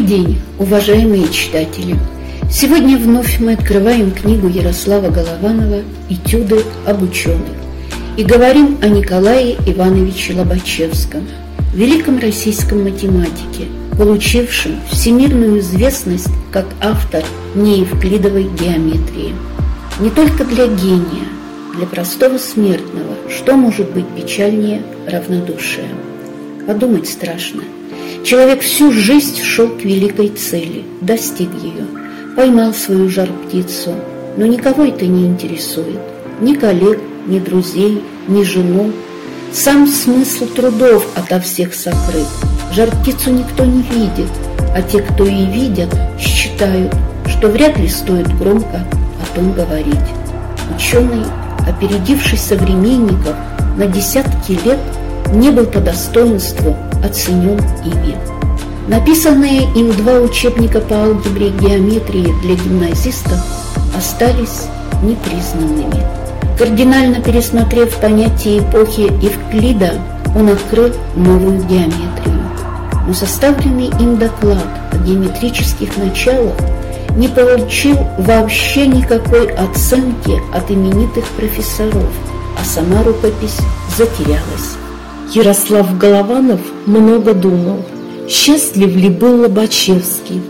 день, уважаемые читатели! Сегодня вновь мы открываем книгу Ярослава Голованова «Этюды об ученых» и говорим о Николае Ивановиче Лобачевском, великом российском математике, получившем всемирную известность как автор неевклидовой геометрии. Не только для гения, для простого смертного, что может быть печальнее равнодушия? Подумать страшно. Человек всю жизнь шел к великой цели, достиг ее, поймал свою жар-птицу, но никого это не интересует, ни коллег, ни друзей, ни жену. Сам смысл трудов ото всех сокрыт. Жар-птицу никто не видит, а те, кто и видят, считают, что вряд ли стоит громко о том говорить. Ученый, опередивший современников на десятки лет, не был по достоинству оценен ими. Написанные им 2 учебника по алгебре и геометрии для гимназистов остались непризнанными. Кардинально пересмотрев понятие эпохи Евклида, он открыл новую геометрию. Но составленный им доклад о геометрических началах не получил вообще никакой оценки от именитых профессоров, а сама рукопись затерялась. Ярослав Голованов много думал, счастлив ли был Лобачевский.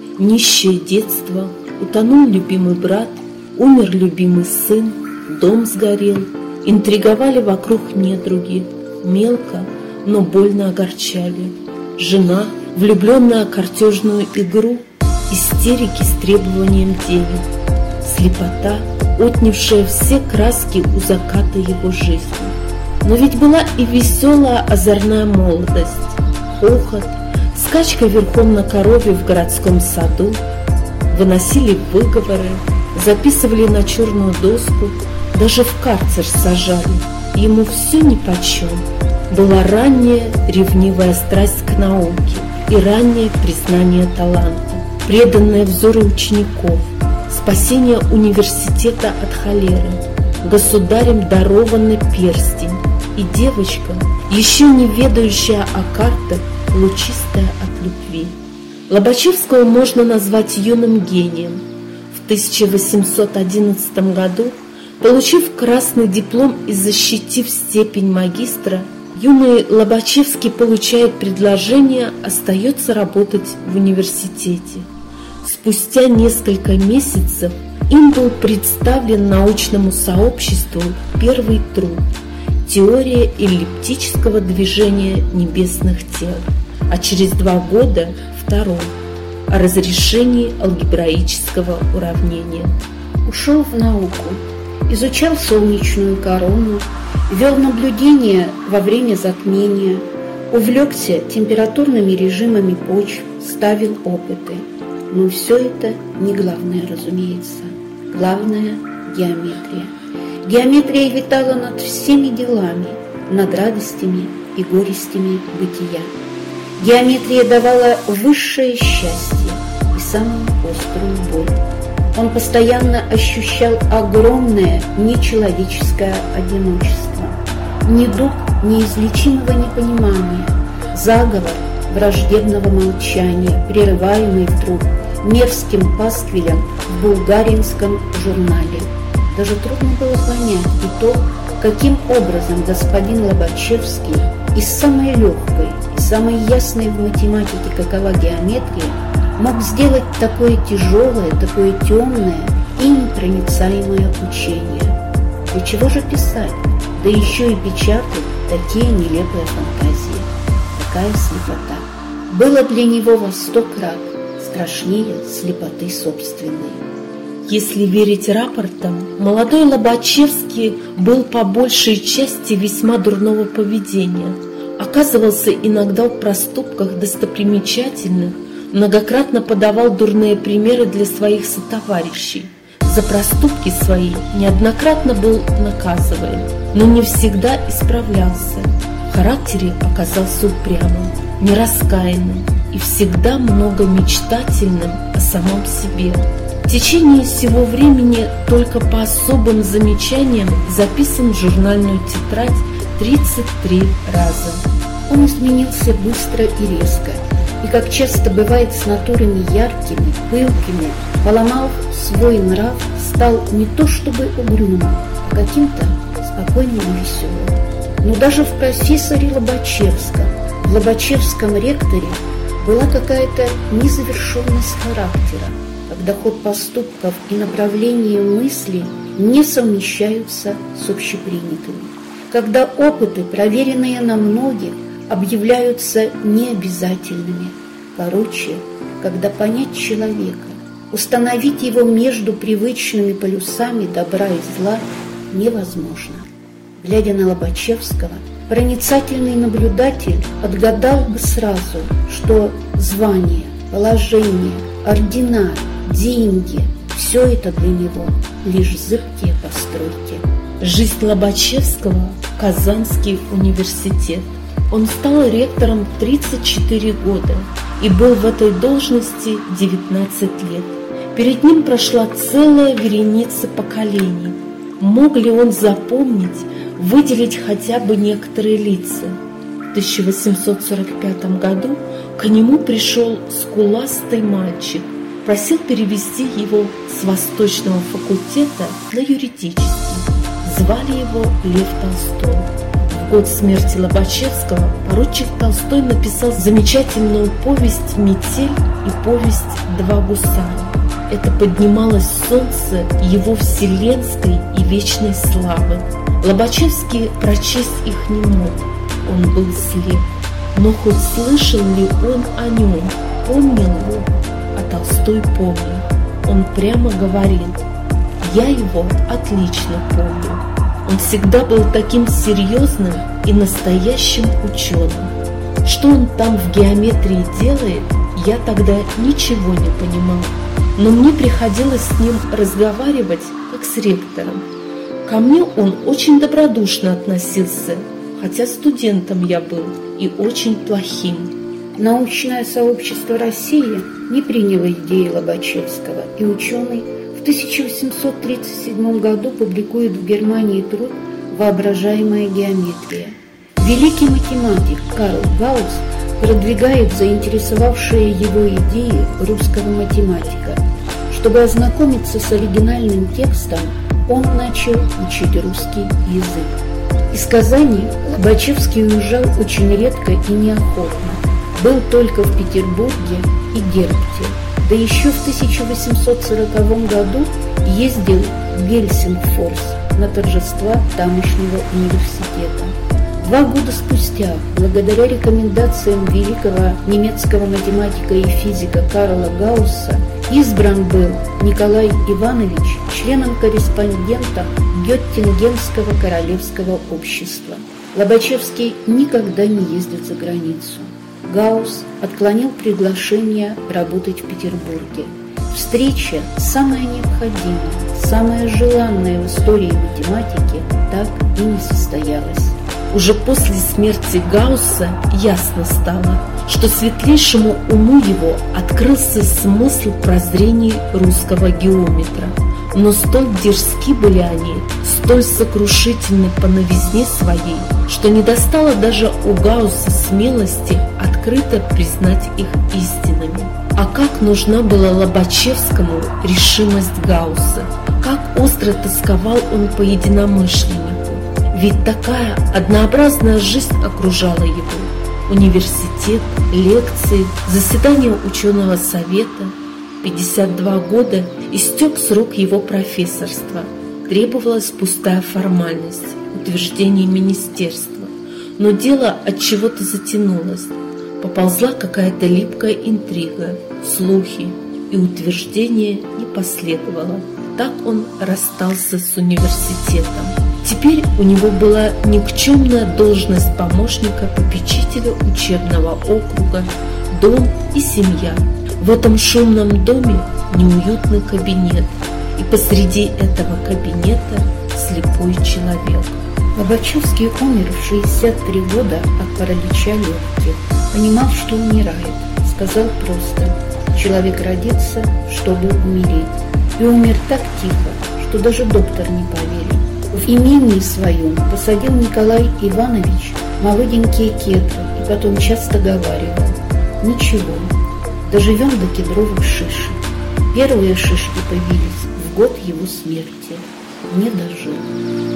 Нищее детство, утонул любимый брат, умер любимый сын, дом сгорел, интриговали вокруг недруги, мелко, но больно огорчали. Жена, влюбленная в картежную игру, истерики с требованием денег, слепота, отнявшая все краски у заката его жизни. Но ведь была и веселая озорная молодость, хохот, скачка верхом на корове в городском саду, выносили выговоры, записывали на черную доску, даже в карцер сажали. Ему все нипочем. Была ранняя ревнивая страсть к науке и раннее признание таланта, преданные взоры учеников, спасение университета от холеры, государем дарованный перстень и девочка, еще не ведающая о картах, лучистая от любви. Лобачевского можно назвать юным гением. В 1811 году, получив красный диплом и защитив степень магистра, юный Лобачевский получает предложение остается работать в университете. Спустя несколько месяцев им был представлен научному сообществу первый труд «Теория эллиптического движения небесных тел», а через 2 года второй о разрешении алгебраического уравнения. Ушел в науку, изучал солнечную корону, вел наблюдения во время затмения, увлекся температурными режимами почв, ставил опыты. Но все это не главное, разумеется. Главное – геометрия. Геометрия витала над всеми делами, над радостями и горестями бытия. Геометрия давала высшее счастье и самую острую боль. Он постоянно ощущал огромное нечеловеческое одиночество, недуг неизлечимого непонимания, заговор враждебного молчания, прерываемый вдруг мерзким пасквилем в булгарианском журнале. Даже трудно было понять и то, каким образом господин Лобачевский из самой легкой и самой ясной в математике, какова геометрия, мог сделать такое тяжелое, такое темное и непроницаемое учение. Для чего же писать, да еще и печатать такие нелепые фантазии? Какая слепота! Было для него во 100 крат страшнее слепоты собственной. Если верить рапортам, молодой Лобачевский был по большей части весьма дурного поведения, оказывался иногда в проступках достопримечательных, многократно подавал дурные примеры для своих сотоварищей. За проступки свои неоднократно был наказываем, но не всегда исправлялся. В характере оказался упрямым, нераскаянным и всегда многомечтательным о самом себе. В течение всего времени только по особым замечаниям записан в журнальную тетрадь 33 раза. Он изменился быстро и резко, и, как часто бывает с натурами яркими, пылкими, поломав свой нрав, стал не то чтобы угрюмым, а каким-то спокойным и веселым. Но даже в профессоре Лобачевском, в Лобачевском ректоре была какая-то незавершенность характера, когда ход поступков и направление мысли не совмещаются с общепринятыми, когда опыты, проверенные на многих, объявляются необязательными. Короче, когда понять человека, установить его между привычными полюсами добра и зла невозможно. Глядя на Лобачевского, проницательный наблюдатель отгадал бы сразу, что звание, положение, ордена, деньги – все это для него лишь зыбкие постройки. Жизнь Лобачевского – Казанский университет. Он стал ректором в 34 года и был в этой должности 19 лет. Перед ним прошла целая вереница поколений. Мог ли он запомнить, выделить хотя бы некоторые лица? В 1845 году к нему пришел скуластый мальчик, просил перевести его с Восточного факультета на юридический. Звали его Лев Толстой. В год смерти Лобачевского поручик Толстой написал замечательную повесть «Метель» и повесть «Два гусара». Это поднималось солнце его вселенской и вечной славы. Лобачевский прочесть их не мог, он был слеп. Но хоть слышал ли он о нем, помнил его, а Толстой помнил. Он прямо говорил: «Я его отлично помню». Он всегда был таким серьезным и настоящим ученым. Что он там в геометрии делает, я тогда ничего не понимал. Но мне приходилось с ним разговаривать, как с ректором. Ко мне он очень добродушно относился, хотя студентом я был и очень плохим. Научное сообщество России не приняло идеи Лобачевского, и ученый в 1837 году публикует в Германии труд «Воображаемая геометрия». Великий математик Карл Гаусс продвигает заинтересовавшие его идеи русского математика. Чтобы ознакомиться с оригинальным текстом, он начал учить русский язык. Из Казани Лобачевский уезжал очень редко и неохотно. Был только в Петербурге и Гербте. Да еще в 1840 году ездил в Гельсингфорс на торжества тамошнего университета. 2 года спустя, благодаря рекомендациям великого немецкого математика и физика Карла Гаусса, избран был Николай Иванович членом-корреспондентом Геттингенского королевского общества. Лобачевский никогда не ездит за границу. Гаусс отклонил приглашение работать в Петербурге. Встреча, самая необходимая, самая желанная в истории математики, так и не состоялась. Уже после смерти Гаусса ясно стало, что светлейшему уму его открылся смысл прозрений русского геометра. Но столь дерзки были они, столь сокрушительны по новизне своей, что не достало даже у Гаусса смелости открыто признать их истинными. А как нужна была Лобачевскому решимость Гаусса, как остро тосковал он по единомышленнику. Ведь такая однообразная жизнь окружала его. Университет, лекции, заседания ученого совета. 52 года истек срок его профессорства. Требовалась пустая формальность, утверждение министерства. Но дело от чего-то затянулось. Поползла какая-то липкая интрига, слухи, и утверждение не последовало. Так он расстался с университетом. Теперь у него была никчемная должность помощника попечителя учебного округа, дом и семья. В этом шумном доме неуютный кабинет, и посреди этого кабинета слепой человек. Лобачевский умер в 63 года от паралича легких. Понимал, что умирает. Сказал просто: человек родится, чтобы умереть. И умер так тихо, что даже доктор не поверил. В имении своем посадил Николай Иванович молоденькие кедры и потом часто говаривал: Ничего, доживем до кедровых шишек. Первые шишки появились в год его смерти. Не дожил.